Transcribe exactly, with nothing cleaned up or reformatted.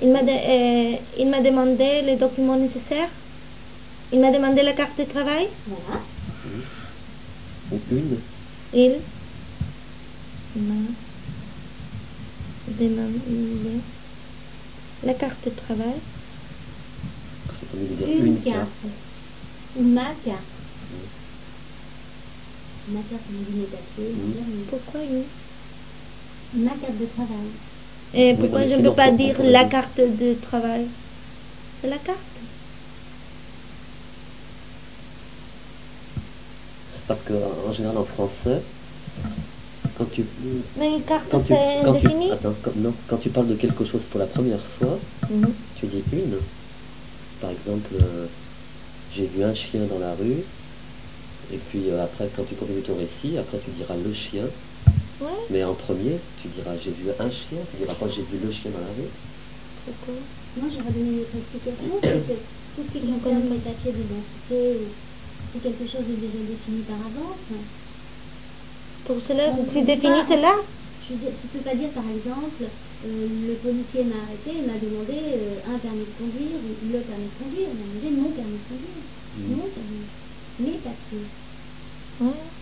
Il m'a de- euh, il m'a demandé les documents nécessaires. Il m'a demandé la carte de travail. Voilà. Ou une. Il m'a demandé la carte de travail. Est-ce que c'est pas mieux de dire Une, une, carte. carte, Ma carte. Ma carte, on dit mes papiers. Mm. on va dire, mais Pourquoi une Ma carte de travail. Et Oui, pourquoi non, mais je ne sinon, peux pas on dire pourrait la dire- carte de travail? C'est la carte. Parce que en général en français, quand tu Mais une carte, quand tu, c'est quand tu, indéfini. attends, quand, non, quand tu parles de quelque chose pour la première fois, Mhm. tu dis une. Par exemple, euh, j'ai vu un chien dans la rue, et puis euh, après, quand tu continues ton récit, après tu diras le chien, Ouais, mais en premier, tu diras j'ai vu un chien, tu diras pas j'ai vu le chien dans la rue. pourquoi? Moi, j'aurais donné une autre explication, c'est que tout ce qui concerne les papiers d'identité, c'est quelque chose de déjà défini par avance. Pour cela, On si peut défini pas- cela. Je veux dire, tu peux pas dire, par exemple, euh, le policier m'a arrêté et m'a demandé euh, un permis de conduire ou le permis de conduire. Il m'a demandé mon permis de conduire. Mm. Mon permis. Mes papiers. Ouais.